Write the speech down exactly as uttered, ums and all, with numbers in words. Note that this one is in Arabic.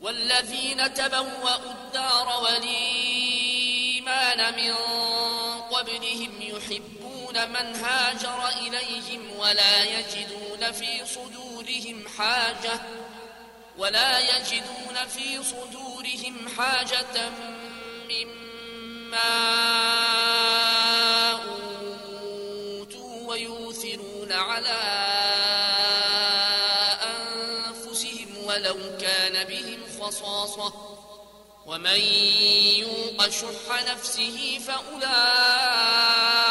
والذين تبوأوا الدار والإيمان من قبلهم يحبون من هاجر إليهم ولا يجدون في صدورهم حاجة ولا يجدون في صدورهم حاجة مما أوتوا ويؤثرون على أنفسهم ولو كان بهم خصاصة ومن يوق شح نفسه فأولئك